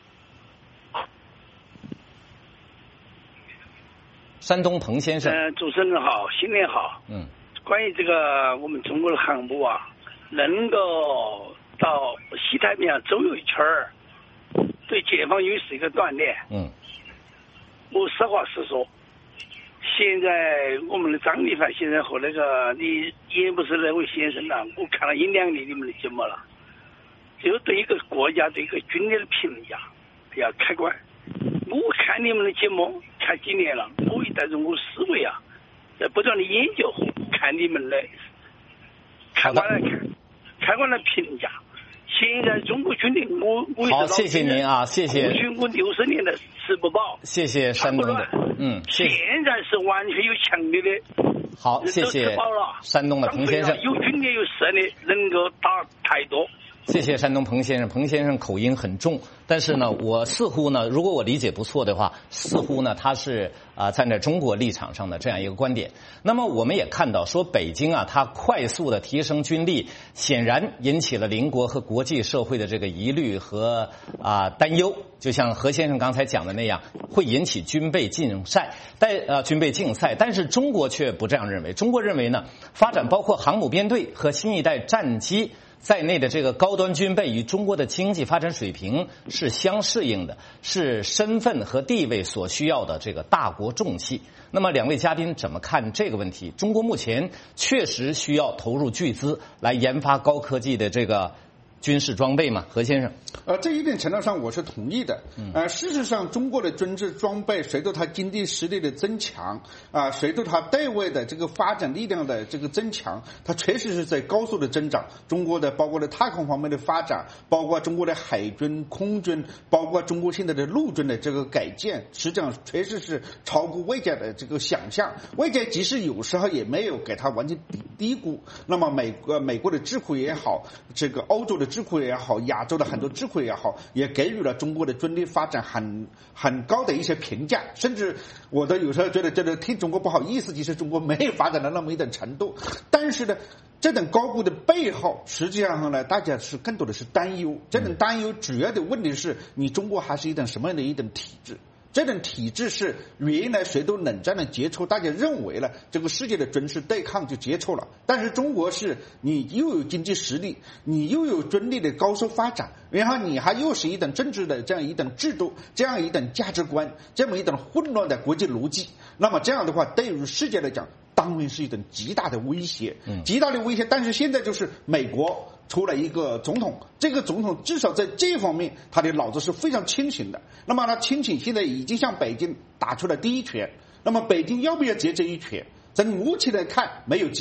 山东彭先生， 主持人好，新年好。关于这个我们中国的航母啊，能够到西太平洋周游一圈儿，对解放军是一个锻炼。我实话实说，现在我们的张立凡先生和那个你也不是那位先生了，我看了1-2年你们的节目了，就对一个国家对一个军队的评价要客观。我看你们的节目看几年了，我也带着我思维啊，在不断的研究看你们的客观来看，客观的评价。现在中国军队，我好，谢谢您啊，谢谢。 我60年的吃不饱， 谢谢山东的， 现在是完全有强烈的。 好，谢谢山东的彭先生。 有军队有实力，能够打太多。 谢谢山东彭先生，彭先生口音很重，但是呢，我似乎呢，如果我理解不错的话，似乎呢他是站在中国立场上的这样一个观点。那么我们也看到说，北京啊，它快速的提升军力，显然引起了邻国和国际社会的这个疑虑和担忧。就像何先生刚才讲的那样，会引起军备竞赛，但是中国却不这样认为。中国认为呢，发展包括航母编队和新一代战机在内的这个高端军备与中国的经济发展水平是相适应的，是身份和地位所需要的这个大国重器。那么两位嘉宾怎么看这个问题？中国目前确实需要投入巨资来研发高科技的这个军事装备吗？何先生？ 这一定程度上我是同意的。事实上，中国的军事装备随着它经济实力的增强，随着它对外的这个发展力量的这个增强，它确实是在高速的增长。中国的包括了太空方面的发展，包括中国的海军、空军，包括中国现在的陆军的这个改建，实际上确实是超过外界的这个想象。外界即使有时候也没有给它完全低估。那么美国的智库也好，这个欧洲的智库也好，亚洲的很多智库也好，也给予了中国的军力发展很高的一些评价，甚至我都有时候觉得替中国不好意思，其实中国没有发展到那么一定程度。但是呢，这种高估的背后，实际上呢，大家是更多的是担忧。这种担忧主要的问题是你中国还是一种什么样的一种体制？这种体制是原来随着冷战的结束，大家认为了这个世界的军事对抗就结束了。但是中国是你又有经济实力，你又有军力的高速发展，然后你还又是一种政治的这样一种制度，这样一种价值观，这么一种混乱的国际逻辑。那么这样的话，对于世界来讲，当然是一种极大的威胁，极大的威胁。但是现在就是美国出了一个总统，这个总统至少在这方面他的脑子是非常清醒的。那么他清醒，现在已经向北京打出了第一拳。那么北京要不要接这一拳？从目前来看没有接，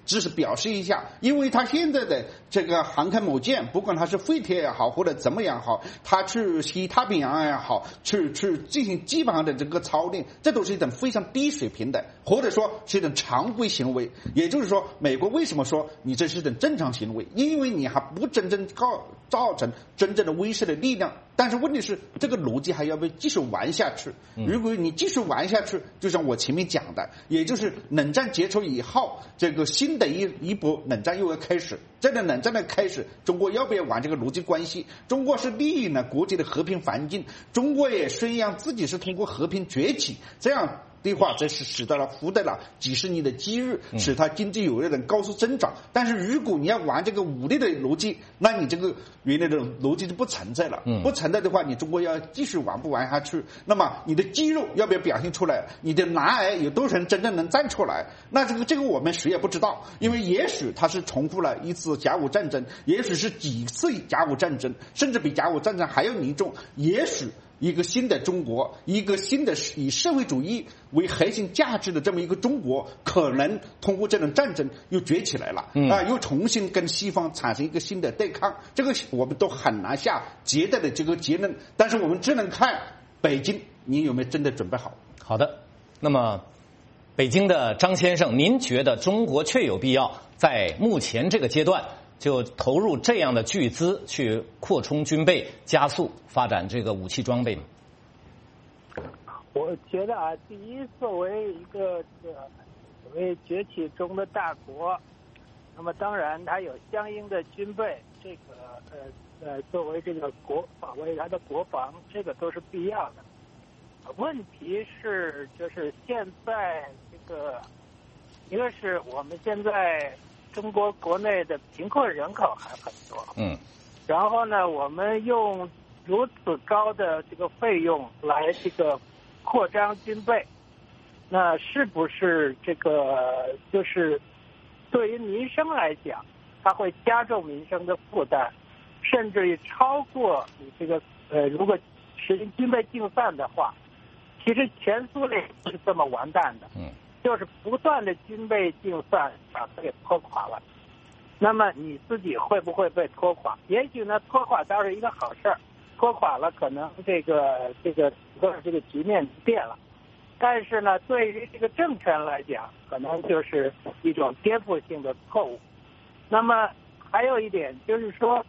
只是表示一下，因为他现在的这个航空母舰，不管它是废铁也好，或者怎么样好，它去西太平洋也好，去进行基本上的这个操练，这都是一种非常低水平的，或者说是一种常规行为。也就是说，美国为什么说你这是一种正常行为？因为你还不真正造成真正的威慑的力量。但是问题是，这个逻辑还要被继续玩下去。如果你继续玩下去，就像我前面讲的，也就是冷战结束以后，这个新的一波冷战又要开始。这个冷战的开始，中国要不要玩这个逻辑关系？中国是利益呢国际的和平环境，中国也宣扬自己是通过和平崛起，这样的话，这是使得了获得了几十年的机遇，使它经济有一种高速增长。但是如果你要玩这个武力的逻辑，那你这个原来的逻辑就不存在了。不存在的话，你中国要继续玩不玩下去？那么你的肌肉要不要表现出来？你的男儿有多少人真正能站出来？那这个我们谁也不知道，因为也许它是重复了一次甲午战争，也许是几次甲午战争，甚至比甲午战争还要严重，也许一个新的中国，一个新的以社会主义为核心价值的这么一个中国，可能通过这种战争又崛起来了，又重新跟西方产生一个新的对抗。这个我们都很难下绝对的这个结论，但是我们只能看北京，你有没有真的准备好？ 好的，那么北京的张先生，您觉得中国确有必要在目前这个阶段就投入这样的巨资去扩充军备，加速发展这个武器装备吗？ 我觉得啊，第一，作为一个所谓崛起中的大国，那么当然它有相应的军备，这个作为这个保卫它的国防，这个都是必要的。问题是，就是现在这个，一个是我们现在中国国内的贫困人口还很多，然后呢，我们用如此高的这个费用来这个扩张军备，那是不是这个就是对于民生来讲，它会加重民生的负担，甚至于超过你这个如果实行军备竞赛的话，其实前苏联是这么完蛋的，就是不断的军备竞赛把它给拖垮了。那么你自己会不会被拖垮？也许呢，拖垮倒是一个好事儿，拖垮了可能这个局面变了，但是呢，对于这个政权来讲，可能就是一种颠覆性的错误。那么还有一点就是说，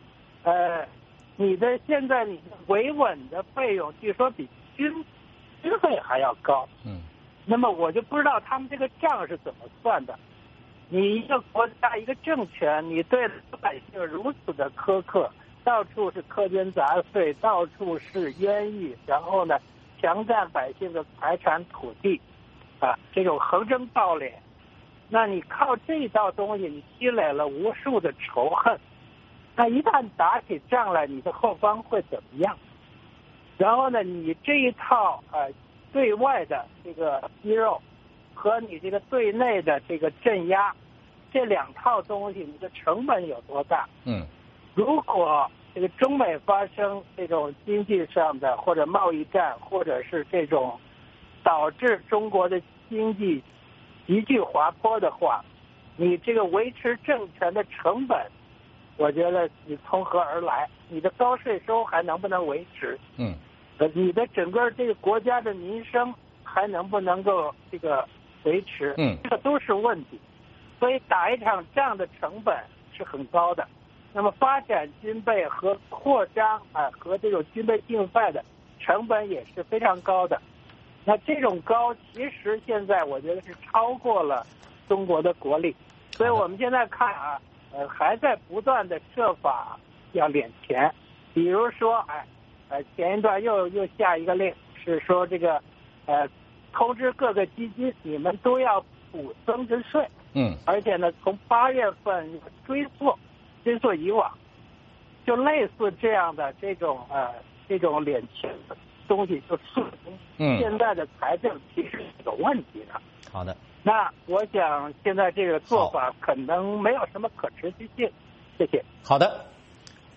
现在你的维稳的费用据说比军费还要高，那么我就不知道他们这个账是怎么算的。你一个国家一个政权，你对老百姓如此的苛刻，到处是苛捐杂税，到处是冤狱，然后呢强占百姓的财产土地，这种横征暴敛，那你靠这道东西你积累了无数的仇恨，那一旦打起仗来，你的后方会怎么样？然后呢，你这一套对外的这个肌肉和你这个对内的这个镇压，这两套东西，你的成本有多大？如果这个中美发生这种经济上的或者贸易战，或者是这种导致中国的经济急剧滑坡的话，你这个维持政权的成本，我觉得你从何而来？你的高税收还能不能维持？你的整个这个国家的民生还能不能够这个维持？这个都是问题。所以打一场仗的成本是很高的。那么发展军备和扩张和这种军备竞赛的成本也是非常高的。那这种高，其实现在我觉得是超过了中国的国力。所以我们现在看还在不断的设法要敛钱，比如说前一段又下一个令，是说这个通知各个基金，你们都要补增值税，而且呢从8月份追溯以往，就类似这样的这种敛钱的东西，就说明现在的财政其实是有问题的。 好的， 那我想现在这个做法可能没有什么可持续性。谢谢。 好的，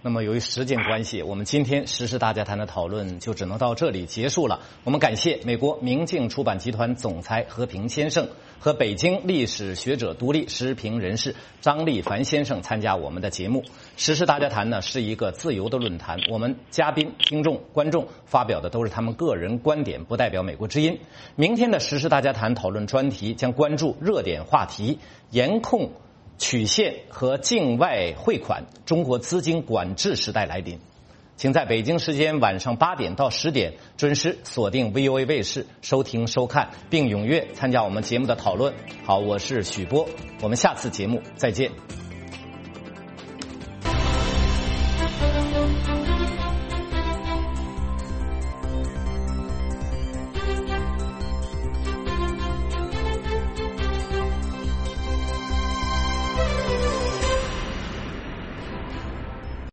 那么由于时间关系，我们今天时事大家谈的讨论就只能到这里结束了。我们感谢美国明镜出版集团总裁何平先生和北京历史学者、独立时评人士张立凡先生参加我们的节目。时事大家谈呢是一个自由的论坛，我们嘉宾、听众、观众发表的都是他们个人观点，不代表美国之音。明天的时事大家谈讨论专题将关注热点话题：严控曲线和境外汇款，中国资金管制时代来临。请在北京时间晚上8点到10点准时锁定 VOA 卫视收听收看，并踊跃参加我们节目的讨论。好，我是许波，我们下次节目再见。